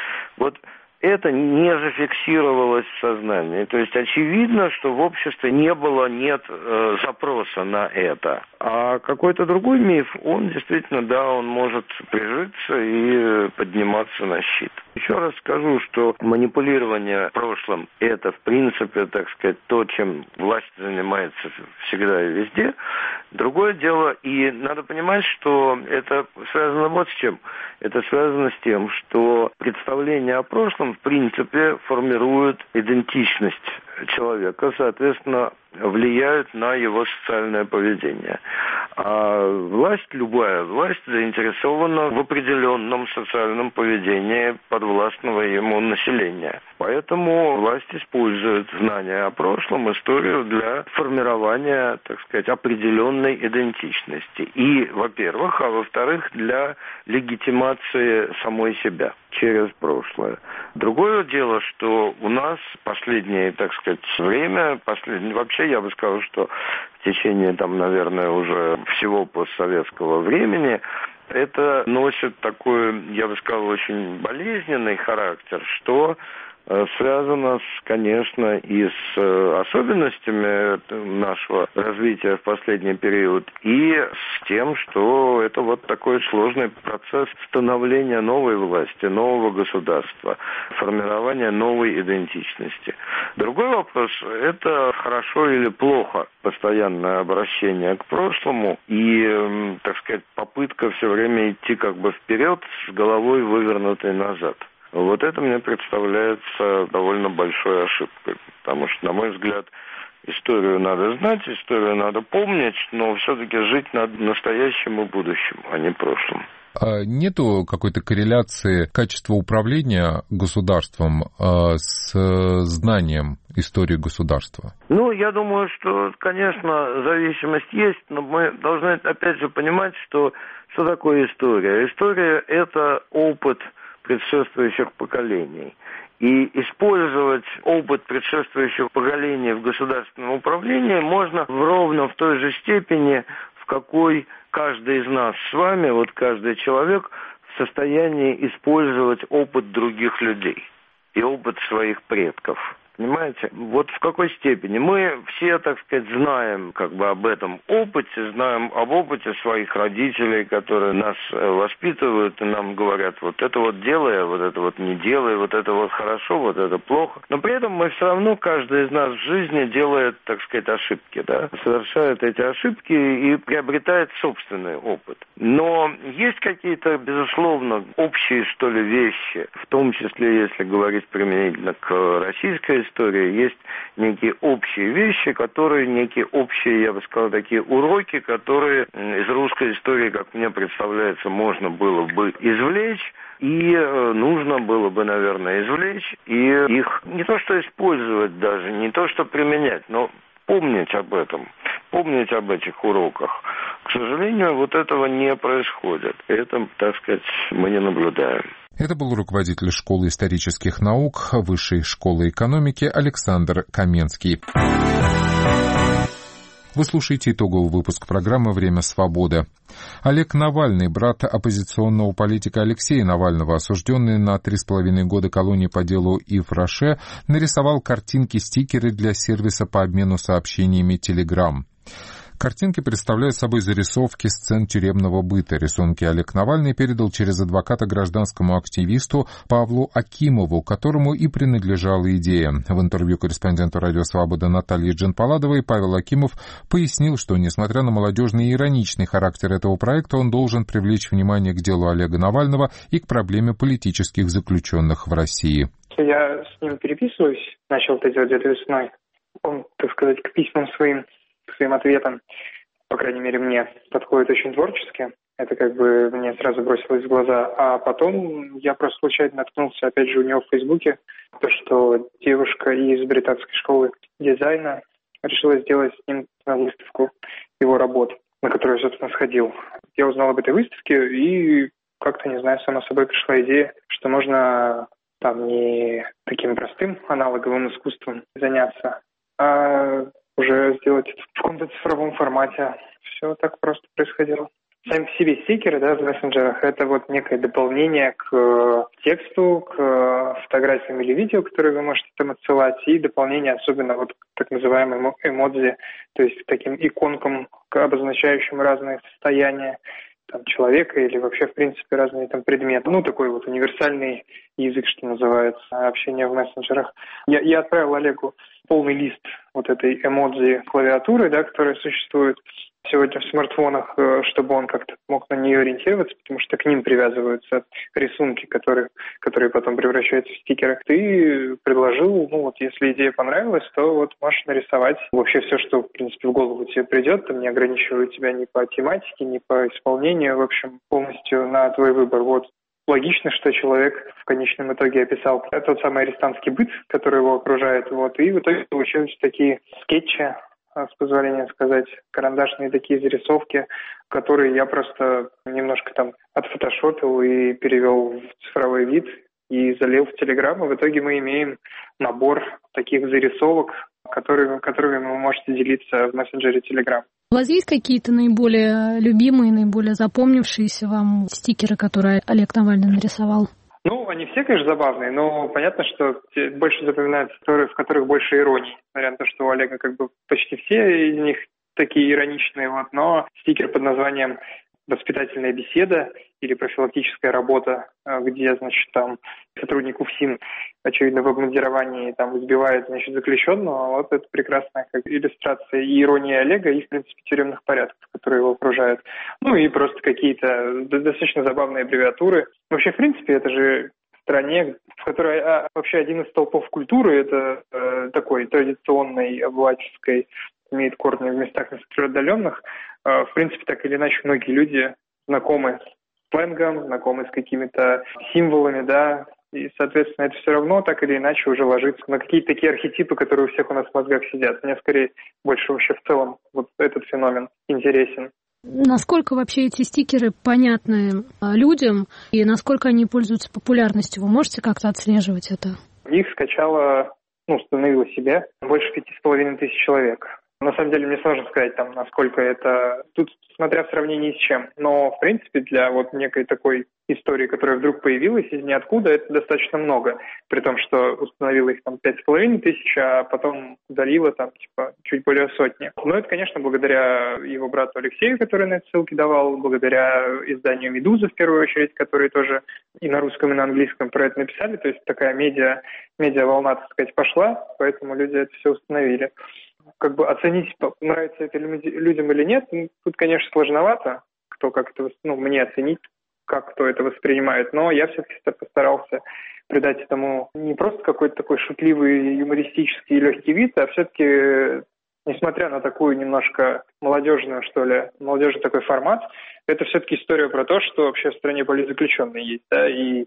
это не зафиксировалось в сознании. То есть очевидно, что в обществе нет запроса на это. А какой-то другой миф, он действительно, да, он может прижиться и подниматься на щит. Еще раз скажу, что манипулирование прошлым – это, в принципе, так сказать, то, чем власть занимается всегда и везде. Другое дело, и надо понимать, что это связано вот с чем. Это связано с тем, что представление о прошлом, в принципе, формирует идентичность человека, соответственно, влияют на его социальное поведение. А любая власть заинтересована в определенном социальном поведении подвластного ему населения. Поэтому власть использует знания о прошлом, историю для формирования, так сказать, определенной идентичности. И, во-первых, а во-вторых, для легитимации самой себя через прошлое. Другое дело, что у нас последнее, так сказать, время, вообще я бы сказал, что в течение, наверное, уже всего постсоветского времени это носит такой, я бы сказал, очень болезненный характер, что связано, конечно, и с особенностями нашего развития в последний период, и с тем, что это такой сложный процесс становления новой власти, нового государства, формирования новой идентичности. Другой вопрос – это хорошо или плохо постоянное обращение к прошлому и, так сказать, попытка все время идти вперед с головой вывернутой назад. Вот это мне представляется довольно большой ошибкой, потому что, на мой взгляд, историю надо знать, историю надо помнить, но все-таки жить надо настоящим и будущим, а не прошлым. Нету какой-то корреляции качества управления государством с знанием истории государства? Я думаю, что, конечно, зависимость есть, но мы должны, опять же, понимать, что такое история. История – это опыт предшествующих поколений. И использовать опыт предшествующих поколений в государственном управлении можно ровно в той же степени, в какой каждый из нас с вами, каждый человек в состоянии использовать опыт других людей и опыт своих предков. Понимаете? Вот в какой степени. Мы все, так сказать, знаем об этом опыте, знаем об опыте своих родителей, которые нас воспитывают и нам говорят, вот это вот делай, а вот это вот не делай, вот это вот хорошо, вот это плохо. Но при этом мы все равно, каждый из нас в жизни делает, так сказать, ошибки, да, совершает эти ошибки и приобретает собственный опыт. Но есть какие-то, безусловно, общие, что ли, вещи, в том числе, если говорить применительно к российской истории, есть некие общие вещи, которые, некие общие, я бы сказал, такие уроки, которые из русской истории, как мне представляется, можно было бы извлечь, и нужно было бы, наверное, извлечь, и их не то что использовать даже, не то что применять, но помнить об этом, помнить об этих уроках. К сожалению, вот этого не происходит. Это, так сказать, мы не наблюдаем. Это был руководитель школы исторических наук Высшей школы экономики Александр Каменский. Вы слушаете итоговый выпуск программы «Время свободы». Олег Навальный, брат оппозиционного политика Алексея Навального, осужденный на 3,5 года колонии по делу Ив Роше, нарисовал картинки-стикеры для сервиса по обмену сообщениями Telegram. Картинки представляют собой зарисовки сцен тюремного быта. Рисунки Олег Навальный передал через адвоката гражданскому активисту Павлу Акимову, которому и принадлежала идея. В интервью корреспонденту «Радио Свобода» Наталье Джанпаладовой Павел Акимов пояснил, что, несмотря на молодежный и ироничный характер этого проекта, он должен привлечь внимание к делу Олега Навального и к проблеме политических заключенных в России. Я с ним переписываюсь, начал это делать где-то весной. Он, так сказать, к письмам своим ответам, по крайней мере, мне подходит очень творчески. Это мне сразу бросилось в глаза. А потом я просто случайно наткнулся, опять же, у него в Фейсбуке, то, что девушка из британской школы дизайна решила сделать с ним выставку его работ, на которую я, собственно, сходил. Я узнал об этой выставке и как-то, не знаю, сама собой пришла идея, что можно там не таким простым аналоговым искусством заняться, а уже сделать это в каком-то цифровом формате. Все так просто происходило. Сами по себе стикеры, в мессенджерах, это некое дополнение к тексту, к фотографиям или видео, которые вы можете там отсылать, и дополнение особенно к так называемым эмодзи, то есть к таким иконкам, обозначающим разные состояния человека или вообще, в принципе, разные предметы. Такой универсальный язык, что называется, общение в мессенджерах. Я отправил Олегу полный лист этой эмодзи клавиатуры, которая существует сегодня в смартфонах, чтобы он как-то мог на нее ориентироваться, потому что к ним привязываются рисунки, которые потом превращаются в стикеры. Ты предложил, если идея понравилась, то можешь нарисовать вообще все, что, в принципе, в голову тебе придет, не ограничивая тебя ни по тематике, ни по исполнению, в общем, полностью на твой выбор. Логично, что человек в конечном итоге описал тот самый арестантский быт, который его окружает, и в итоге получились такие скетчи, с позволения сказать, карандашные такие зарисовки, которые я просто немножко отфотошопил и перевел в цифровой вид и залил в Telegram. И в итоге мы имеем набор таких зарисовок, которыми вы можете делиться в мессенджере Telegram. У вас есть какие-то наиболее любимые, наиболее запомнившиеся вам стикеры, которые Олег Навальный нарисовал? Они все, конечно, забавные, но понятно, что больше запоминаются истории, в которых больше иронии. Несмотря на то, что у Олега почти все из них такие ироничные, но стикер под названием «Воспитательная беседа» или «Профилактическая работа», где, сотрудник УФСИН, очевидно, в обмундировании избивает, заключенного. Это прекрасная иллюстрация и иронии Олега, и, в принципе, тюремных порядков, которые его окружают. И просто какие-то достаточно забавные аббревиатуры. Вообще, в принципе, это же в стране, в которой вообще один из столпов культуры, это такой традиционной, обывательской, имеет корни в местах отдаленных. В принципе, так или иначе, многие люди знакомы с сленгом, знакомы с какими-то символами, и, соответственно, это все равно так или иначе уже ложится на какие-то такие архетипы, которые у всех у нас в мозгах сидят. Мне скорее больше вообще в целом этот феномен интересен. Насколько вообще эти стикеры понятны людям и насколько они пользуются популярностью? Вы можете как-то отслеживать это? Их скачало, установило себе больше 5500 человек. На самом деле мне сложно сказать, там, насколько это... Тут смотря в сравнении с чем. Но, в принципе, для вот некой такой истории, которая вдруг появилась из ниоткуда, это достаточно много. При том, что установила их там 5500, а потом удалила там типа чуть более сотни. Но это, конечно, благодаря его брату Алексею, который на эти ссылки давал, благодаря изданию «Медуза», в первую очередь, которые тоже и на русском, и на английском про это написали. То есть такая медиа-волна, так сказать, пошла, поэтому люди это все установили. Как бы оценить, нравится это людям или нет, тут, конечно, сложновато, кто как это, мне оценить, как кто это воспринимает, но я все-таки постарался придать этому не просто какой-то такой шутливый, юмористический и легкий вид, а все-таки, несмотря на такую немножко молодежный такой формат, это все-таки история про то, что вообще в стране политзаключенные есть, да, и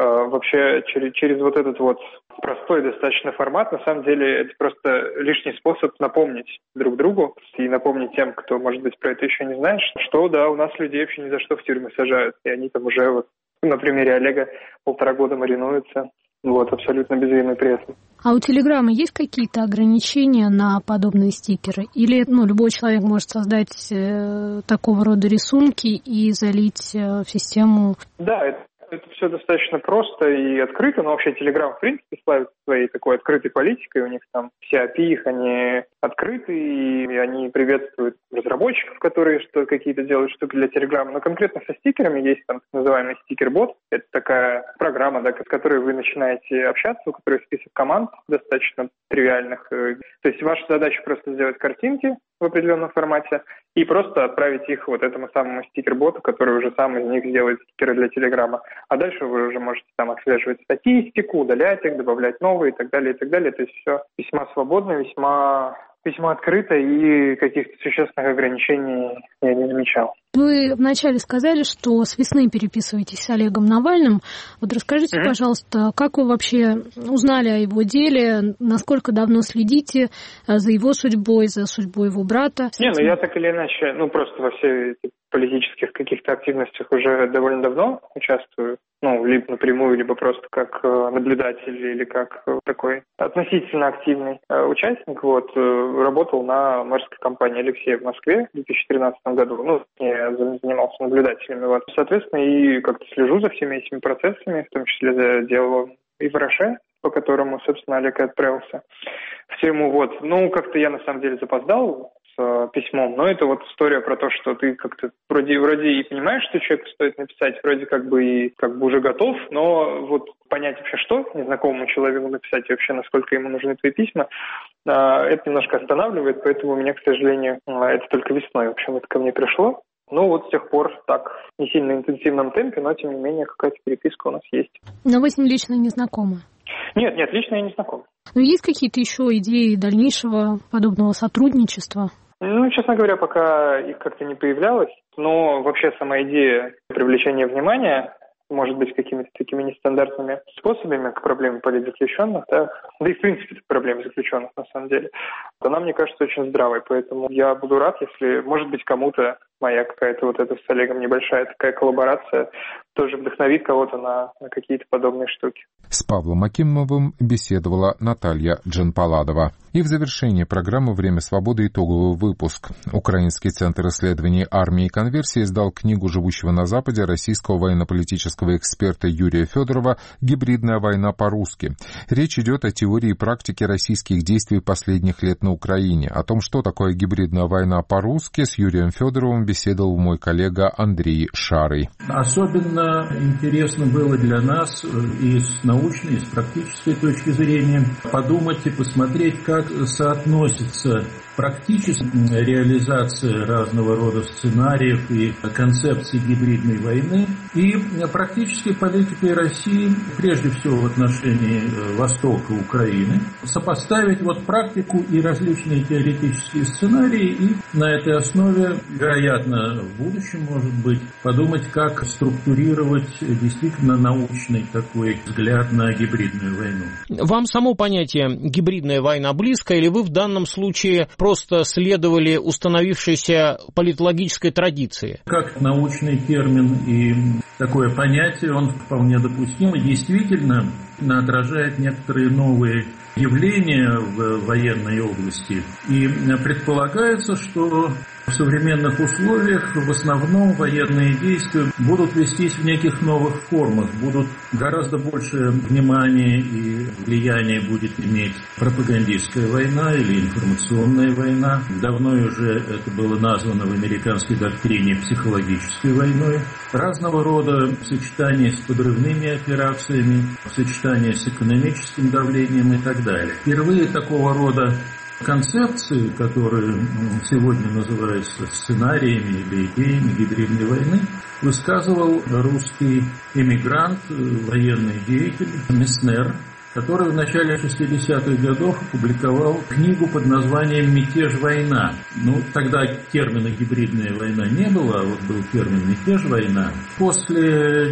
вообще через вот этот вот простой достаточно формат, на самом деле это просто лишний способ напомнить друг другу и напомнить тем, кто, может быть, про это еще не знает, что да, у нас людей вообще ни за что в тюрьмы сажают, и они там уже вот на примере Олега 1,5 года маринуются, вот, абсолютно безвинны при этом. А у Телеграма есть какие-то ограничения на подобные стикеры? Или любой человек может создать такого рода рисунки и залить в систему? Да, это все достаточно просто и открыто, но вообще Telegram, в принципе, славится своей такой открытой политикой. У них там все API их, они открыты, и они приветствуют разработчиков, которые какие-то делают штуки для Telegram. Но конкретно со стикерами есть там так называемый стикер-бот. Это такая программа, да, с которой вы начинаете общаться, у которой список команд достаточно тривиальных. То есть ваша задача просто сделать картинки в определенном формате и просто отправить их вот этому самому стикер-боту, который уже сам из них сделает стикеры для Телеграма. А дальше вы уже можете там отслеживать статистику, удалять их, добавлять новые и так далее, и так далее. То есть все весьма свободно, весьма открыто, и каких-то существенных ограничений я не замечал. Вы вначале сказали, что с весны переписываетесь с Олегом Навальным. Вот расскажите, пожалуйста, как вы вообще узнали о его деле, насколько давно следите за его судьбой, за судьбой его брата? Я так или иначе, просто во всех политических каких-то активностях уже довольно давно участвую. Либо напрямую, либо просто как наблюдатель или как такой относительно активный участник. Работал на мэрской кампании Алексея в Москве в 2013 году. Я занимался наблюдателями. Соответственно, и как-то слежу за всеми этими процессами, в том числе за делом и в Роше, по которому, собственно, Олег и отправился в тюрьму. Как-то я на самом деле запоздал с письмом, но это история про то, что ты как-то вроде и понимаешь, что человеку стоит написать, вроде как бы уже готов, но понять вообще, что незнакомому человеку написать и вообще насколько ему нужны твои письма, это немножко останавливает, поэтому у меня, к сожалению, это только весной, в общем, это ко мне пришло. С тех пор так, не сильно интенсивном темпе, но тем не менее какая-то переписка у нас есть. Но вы с ним лично не знакомы? Нет, лично я не знаком. Но есть какие-то еще идеи дальнейшего подобного сотрудничества? Честно говоря, пока их как-то не появлялось, но вообще сама идея привлечения внимания, может быть, какими-то такими нестандартными способами к проблеме политзаключенных, да и в принципе к проблеме заключенных на самом деле, она, мне кажется, очень здравой, поэтому я буду рад, если, может быть, кому-то моя какая-то эта с Олегом небольшая такая коллаборация тоже вдохновит кого-то на какие-то подобные штуки. С Павлом Акимовым беседовала Наталья Джанпаладова. И в завершении программы «Время свободы» итоговый выпуск. Украинский центр исследований армии и конверсии издал книгу живущего на Западе российского военно-политического эксперта Юрия Федорова «Гибридная война по-русски». Речь идет о теории и практике российских действий последних лет на Украине. О том, что такое гибридная война по-русски, с Юрием Федоровым беседовал мой коллега Андрей Шарый. Особенно интересно было для нас и с научной, и с практической точки зрения подумать и посмотреть, как соотносится практическая реализация разного рода сценариев и концепций гибридной войны и практической политикой России, прежде всего в отношении Востока Украины, сопоставить практику и различные теоретические сценарии и на этой основе, вероятно, в будущем, может быть, подумать, как структурировать действительно научный такой взгляд на гибридную войну. Вам само понятие «гибридная война» близко, или вы в данном случае просто следовали установившейся политологической традиции? Как научный термин и такое понятие, он вполне допустим и действительно отражает некоторые новые явления в военной области. И предполагается, что в современных условиях в основном военные действия будут вестись в неких новых формах, будут гораздо больше внимания и влияния будет иметь пропагандистская война или информационная война. Давно уже это было названо в американской доктрине психологической войной. Разного рода сочетание с подрывными операциями, сочетание с экономическим давлением и так далее. Впервые такого рода концепции, которые сегодня называются сценариями или идеями гибридной войны, высказывал русский эмигрант, военный деятель Месснер, который в начале 60-х годов опубликовал книгу под названием «Мятеж. Война». Тогда термина «гибридная война» не было, а вот был термин «Мятеж. Война». После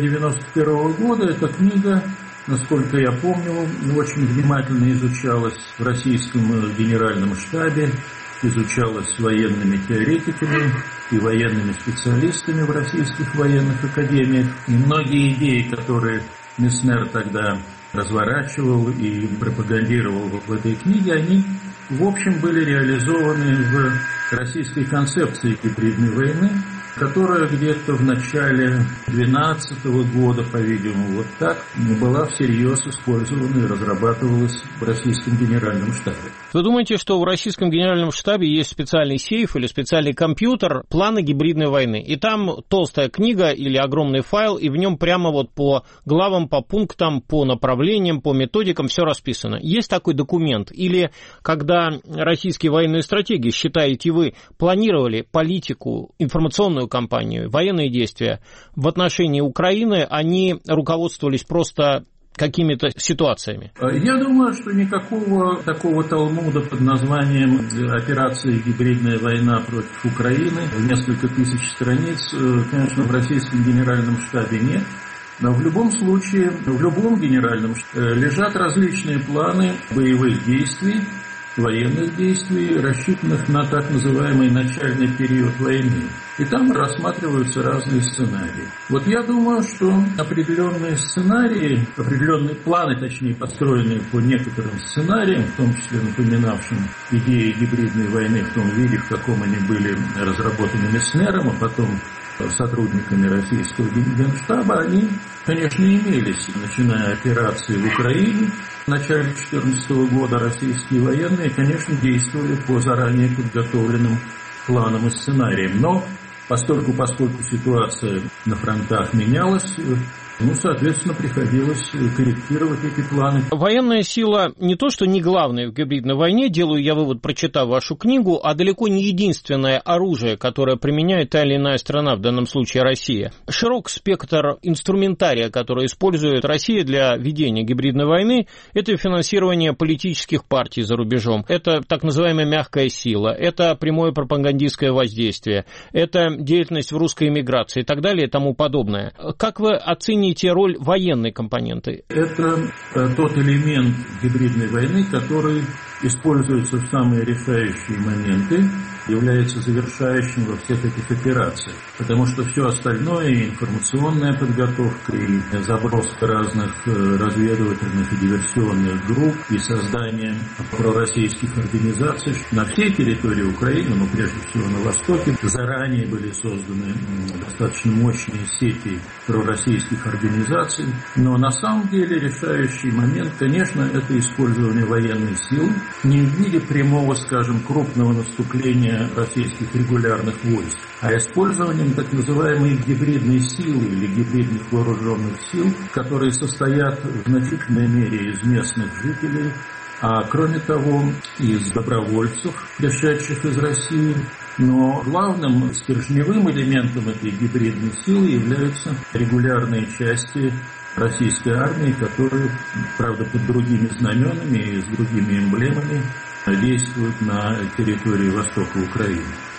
91 года эта книга, насколько я помню, очень внимательно изучалась в российском генеральном штабе, изучалась военными теоретиками и военными специалистами в российских военных академиях. И многие идеи, которые Месснер тогда разворачивал и пропагандировал в этой книге, они, в общем, были реализованы в российской концепции гибридной войны, которая где-то в начале 2012 года, по-видимому, вот так, была всерьез использована и разрабатывалась в российском генеральном штабе. Вы думаете, что в российском генеральном штабе есть специальный сейф или специальный компьютер плана гибридной войны? И там толстая книга или огромный файл, и в нем прямо вот по главам, по пунктам, по направлениям, по методикам все расписано. Есть такой документ? Или когда российские военные стратеги, считаете вы, планировали политику, информационную кампанию, военные действия в отношении Украины, они руководствовались просто какими-то ситуациями? Я думаю, что никакого такого талмуда под названием «Операция «Гибридная война против Украины» в несколько тысяч страниц, конечно, в российском генеральном штабе нет. Но в любом случае, в любом генеральном штабе лежат различные планы боевых действий, военных действий, рассчитанных на так называемый начальный период войны. И там рассматриваются разные сценарии. Вот я думаю, что определенные сценарии, определенные планы, точнее, построенные по некоторым сценариям, в том числе напоминавшим идеи гибридной войны в том виде, в каком они были разработаны Месснером, а потом сотрудниками российского генштаба, они, конечно, имелись, начиная операции в Украине. В начале 2014 года российские военные, конечно, действовали по заранее подготовленным планам и сценариям. Но поскольку ситуация на фронтах менялась, соответственно, приходилось корректировать эти планы. Военная сила не то, что не главная в гибридной войне, делаю я вывод, прочитав вашу книгу, а далеко не единственное оружие, которое применяет та или иная страна, в данном случае Россия. Широк спектр инструментария, который использует Россия для ведения гибридной войны, это финансирование политических партий за рубежом, это так называемая мягкая сила, это прямое пропагандистское воздействие, это деятельность в русской эмиграции и так далее и тому подобное. Как вы оцените роль военной компоненты? Это тот элемент гибридной войны, который используется в самые решающие моменты, является завершающим во всех этих операциях. Потому что все остальное, и информационная подготовка, и заброска разных разведывательных и диверсионных групп, и создание пророссийских организаций на всей территории Украины, но прежде всего на Востоке, заранее были созданы достаточно мощные сети пророссийских организаций. Но на самом деле решающий момент, конечно, это использование военной силы, не в виде прямого, скажем, крупного наступления российских регулярных войск, а использованием так называемой гибридной силы или гибридных вооруженных сил, которые состоят в значительной мере из местных жителей, а кроме того из добровольцев, пришедших из России. Но главным стержневым элементом этой гибридной силы являются регулярные части российской армии, которые, правда, под другими знаменами и с другими эмблемами действуют на территории востока Украины.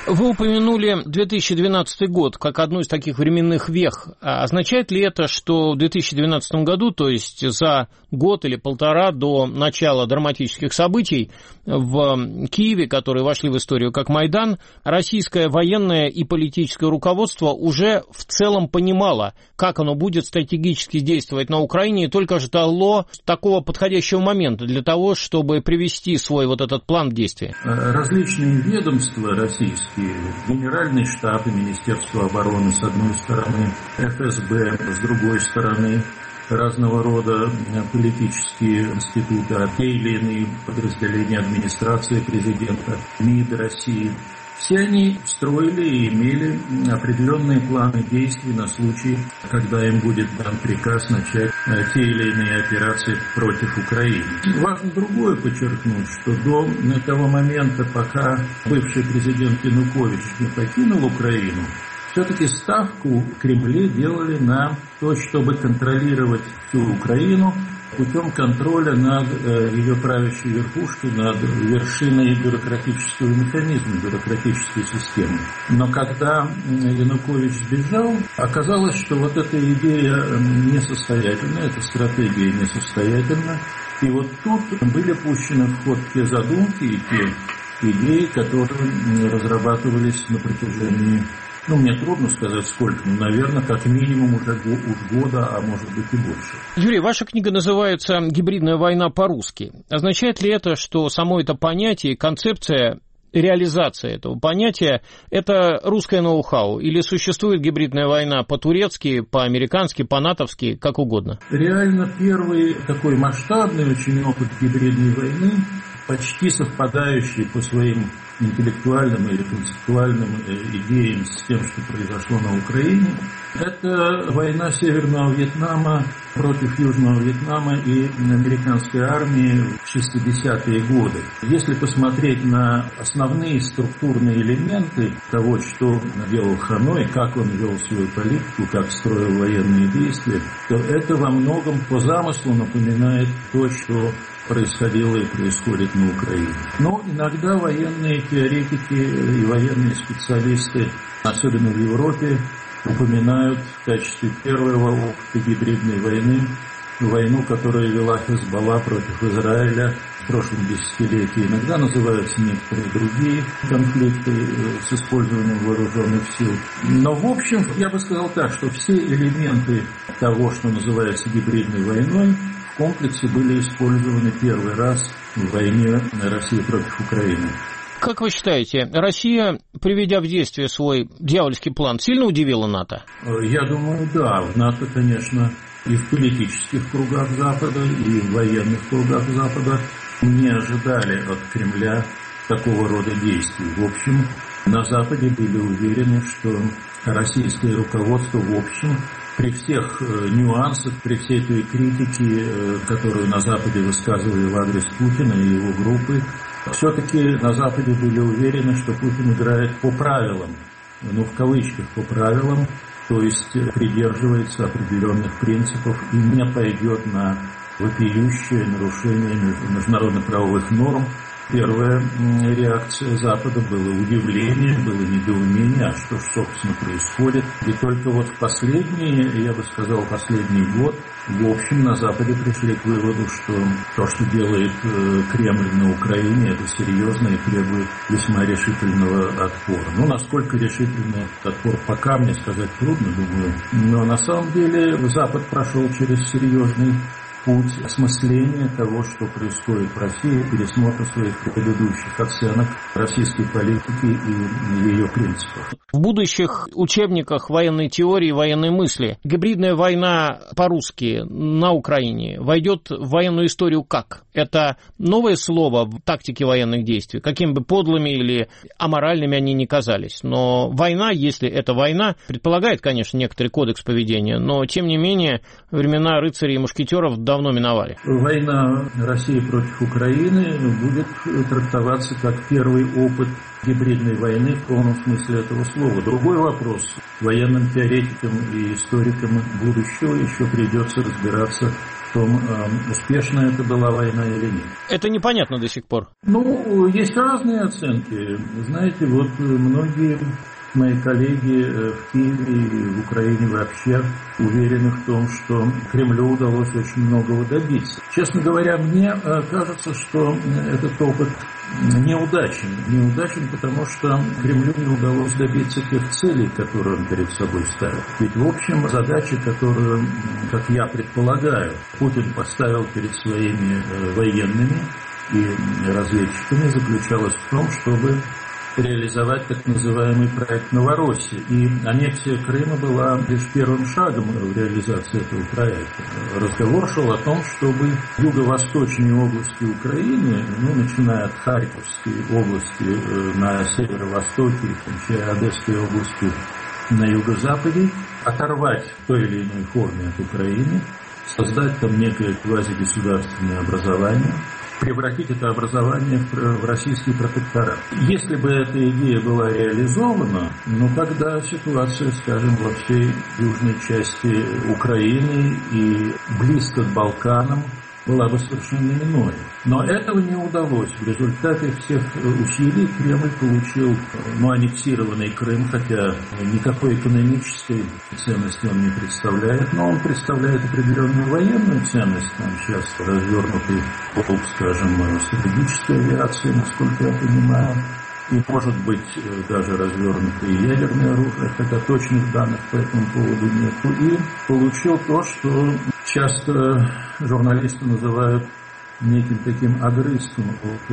Вы упомянули 2012 год как одну из таких временных вех. Означает ли это, что в 2012 году, то есть за год или полтора до начала драматических событий в Киеве, которые вошли в историю как Майдан, российское военное и политическое руководство уже в целом понимало, как оно будет стратегически действовать на Украине, и только ждало такого подходящего момента для того, чтобы привести свой вот этот план в действие? Различные ведомства российские, Генеральный штаб и Министерство обороны с одной стороны, ФСБ с другой стороны, разного рода политические институты, те или иные подразделения администрации президента, МИД России. Все они строили и имели определенные планы действий на случай, когда им будет дан приказ начать те или иные операции против Украины. Важно другое подчеркнуть, что до того момента, пока бывший президент Янукович не покинул Украину, все-таки ставку в Кремле делали на то, чтобы контролировать всю Украину путем контроля над ее правящей верхушкой, над вершиной бюрократического механизма, бюрократической системы. Но когда Янукович сбежал, оказалось, что вот эта идея несостоятельна, эта стратегия несостоятельна. И вот тут были пущены в ход те задумки и те идеи, которые разрабатывались на протяжении, мне трудно сказать сколько, но, наверное, как минимум уже года, а может быть и больше. Юрий, ваша книга называется «Гибридная война по-русски». Означает ли это, что само это понятие, концепция, реализация этого понятия – это русское ноу-хау? Или существует гибридная война по-турецки, по-американски, по-натовски, как угодно? Реально первый такой масштабный очень опыт гибридной войны, почти совпадающий по своим интеллектуальным или концептуальным идеям с тем, что произошло на Украине. Это война Северного Вьетнама против Южного Вьетнама и американской армии в 60-е годы. Если посмотреть на основные структурные элементы того, что делал Ханой, как он вел свою политику, как строил военные действия, то это во многом по замыслу напоминает то, что происходило и происходит на Украине. Но иногда военные теоретики и военные специалисты, особенно в Европе, упоминают в качестве первого опыта гибридной войны войну, которую вела Хезболла против Израиля в прошлом десятилетии. Иногда называются некоторые другие конфликты с использованием вооруженных сил. Но в общем, я бы сказал так, что все элементы того, что называется гибридной войной, в комплексе были использованы первый раз в войне России против Украины. Как вы считаете, Россия, приведя в действие свой дьявольский план, сильно удивила НАТО? Я думаю, да. В НАТО, конечно, и в политических кругах Запада, и в военных кругах Запада не ожидали от Кремля такого рода действий. В общем, на Западе были уверены, что российское руководство, в общем, при всех нюансах, при всей той критике, которую на Западе высказывали в адрес Путина и его группы, все-таки на Западе были уверены, что Путин играет по правилам, в кавычках по правилам, то есть придерживается определенных принципов и не пойдет на вопиющее нарушение международно-правовых норм. Первая реакция Запада была удивление, было недоумение, а что ж, собственно, происходит. И только вот в последний год, в общем, на Западе пришли к выводу, что то, что делает Кремль на Украине, это серьезно и требует весьма решительного отпора. Насколько решительный отпор пока мне сказать трудно, думаю. Но на самом деле Запад прошел через серьезный путь осмысления того, что происходит в России, пересмотра своих предыдущих оценок российской политики и ее принципов. В будущих учебниках военной теории, военной мысли гибридная война по-русски на Украине войдет в военную историю как? Это новое слово в тактике военных действий, какими бы подлыми или аморальными они ни казались. Но война, если это война, предполагает, конечно, некоторый кодекс поведения, но, тем не менее, времена рыцарей и мушкетеров давно миновали. Война России против Украины будет трактоваться как первый опыт гибридной войны в полном смысле этого слова. Другой вопрос. Военным теоретикам и историкам будущего еще придется разбираться том, успешна это была война или нет. Это непонятно до сих пор. Ну, есть разные оценки. Знаете, вот многие мои коллеги в Киеве и в Украине вообще уверены в том, что Кремлю удалось очень многого добиться. Честно говоря, мне кажется, что этот опыт неудачен. Неудачен, потому что Кремлю не удалось добиться тех целей, которые он перед собой ставил. Ведь, в общем, задача, которую, как я предполагаю, Путин поставил перед своими военными и разведчиками, заключалась в том, чтобы реализовать так называемый проект Новороссии. И аннексия Крыма была лишь первым шагом в реализации этого проекта. Разговор шел о том, чтобы юго-восточные области Украины, начиная от Харьковской области на северо-востоке, кончая Одесской областью на юго-западе, оторвать в той или иной форме от Украины, создать там некое квазигосударственное образование, превратить это образование в российский протекторат. Если бы эта идея была реализована, тогда ситуация, скажем, во всей южной части Украины и близко к Балканам была бы совершенно иной. Но этого не удалось. В результате всех усилий Кремль получил аннексированный Крым, хотя никакой экономической ценности он не представляет, но он представляет определенную военную ценность. Там сейчас развернутый полк, скажем, стратегической авиации, насколько я понимаю, и, может быть, даже развернутое ядерное оружие, хотя точных данных по этому поводу нет. И получил то, что часто журналисты называют неким таким огрызком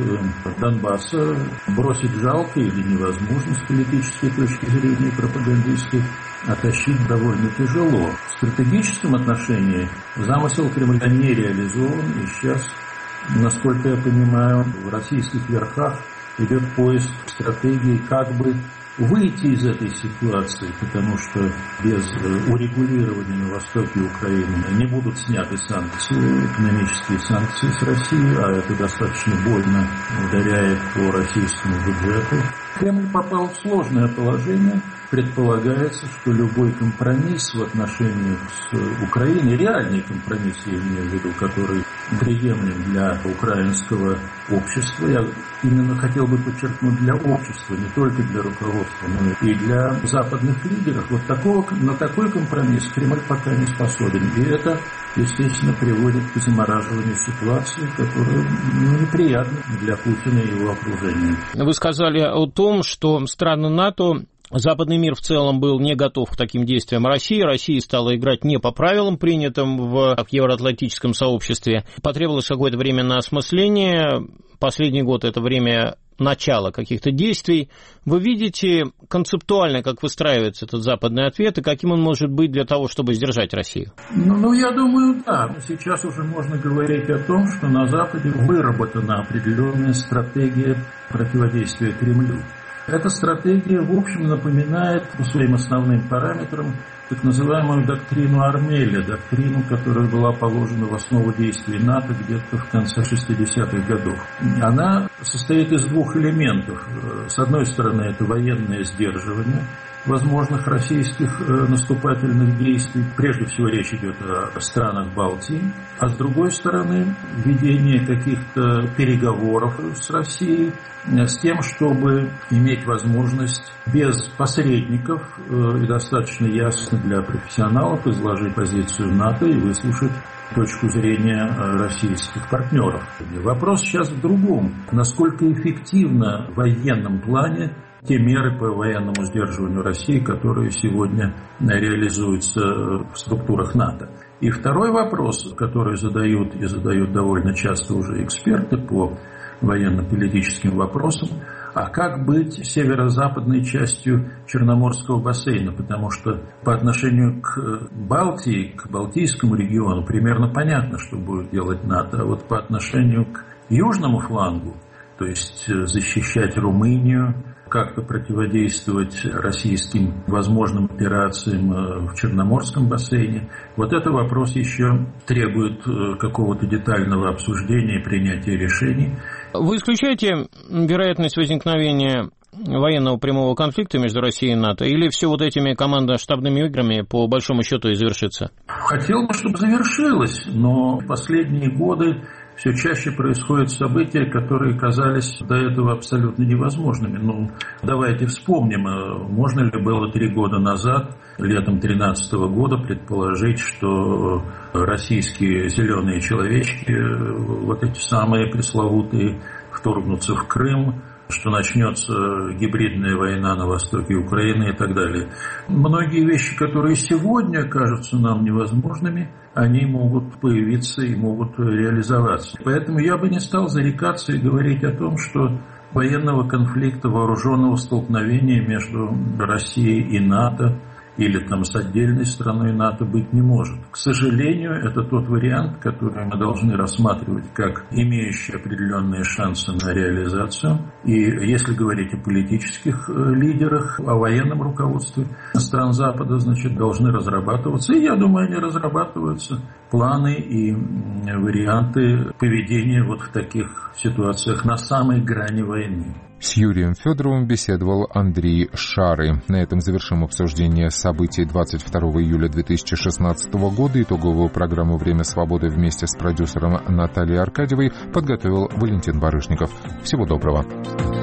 от Донбасса. Бросить жалко или невозможно с политической точки зрения, пропагандистской, а тащить довольно тяжело. В стратегическом отношении замысел Кремля не реализован, и сейчас, насколько я понимаю, в российских верхах идет поиск стратегии, как бы выйти из этой ситуации, потому что без урегулирования на востоке Украины не будут сняты санкции, экономические санкции с России, а это достаточно больно ударяет по российскому бюджету. Кремль попал в сложное положение. Предполагается, что любой компромисс в отношениях с Украиной, реальный компромисс, я имею в виду, который приемлем для украинского общества, я именно хотел бы подчеркнуть, для общества, не только для руководства, но и для западных лидеров. На такой компромисс Кремль пока не способен. И это, естественно, приводит к замораживанию ситуации, которая неприятна для Путина и его окружения. Вы сказали о том, что страны НАТО, западный мир в целом был не готов к таким действиям России. Россия стала играть не по правилам, принятым в евроатлантическом сообществе. Потребовалось какое-то время на осмысление. Последний год – это время начала каких-то действий. Вы видите концептуально, как выстраивается этот западный ответ, и каким он может быть для того, чтобы сдержать Россию? Я думаю, да. Сейчас уже можно говорить о том, что на Западе выработана определенная стратегия противодействия Кремлю. Эта стратегия, в общем, напоминает по своим основным параметрам так называемую доктрину Армеля, доктрину, которая была положена в основу действий НАТО где-то в конце 60-х годов. Она состоит из двух элементов. С одной стороны, это военное сдерживание возможных российских наступательных действий. Прежде всего речь идет о странах Балтии. А с другой стороны, ведение каких-то переговоров с Россией с тем, чтобы иметь возможность без посредников и достаточно ясно для профессионалов изложить позицию НАТО и выслушать точку зрения российских партнеров. Вопрос сейчас в другом. Насколько эффективно в военном плане те меры по военному сдерживанию России, которые сегодня реализуются в структурах НАТО. И второй вопрос, который задают довольно часто уже эксперты по военно-политическим вопросам, а как быть северо-западной частью Черноморского бассейна, потому что по отношению к Балтии, к Балтийскому региону примерно понятно, что будет делать НАТО, а вот по отношению к южному флангу, то есть защищать Румынию, как-то противодействовать российским возможным операциям в Черноморском бассейне. Вот этот вопрос еще требует какого-то детального обсуждения и принятия решений. Вы исключаете вероятность возникновения военного прямого конфликта между Россией и НАТО, или все вот этими командно-штабными играми по большому счету и завершится? Хотел бы, чтобы завершилось, но в последние годы все чаще происходят события, которые казались до этого абсолютно невозможными. Давайте вспомним, можно ли было 3 года назад, летом 2013 года, предположить, что российские зеленые человечки, вот эти самые пресловутые, вторгнутся в Крым, что начнется гибридная война на востоке Украины и так далее. Многие вещи, которые сегодня кажутся нам невозможными, они могут появиться и могут реализоваться. Поэтому я бы не стал зарекаться и говорить о том, что военного конфликта, вооруженного столкновения между Россией и НАТО или там с отдельной страной НАТО быть не может. К сожалению, это тот вариант, который мы должны рассматривать как имеющий определенные шансы на реализацию. И если говорить о политических лидерах, о военном руководстве стран Запада, значит, должны разрабатываться, и я думаю, они разрабатываются, планы и варианты поведения вот в таких ситуациях на самой грани войны. С Юрием Федоровым беседовал Андрей Шары. На этом завершим обсуждение событий 22 июля 2016 года. Итоговую программу «Время свободы» вместе с продюсером Натальей Аркадьевой подготовил Валентин Барышников. Всего доброго.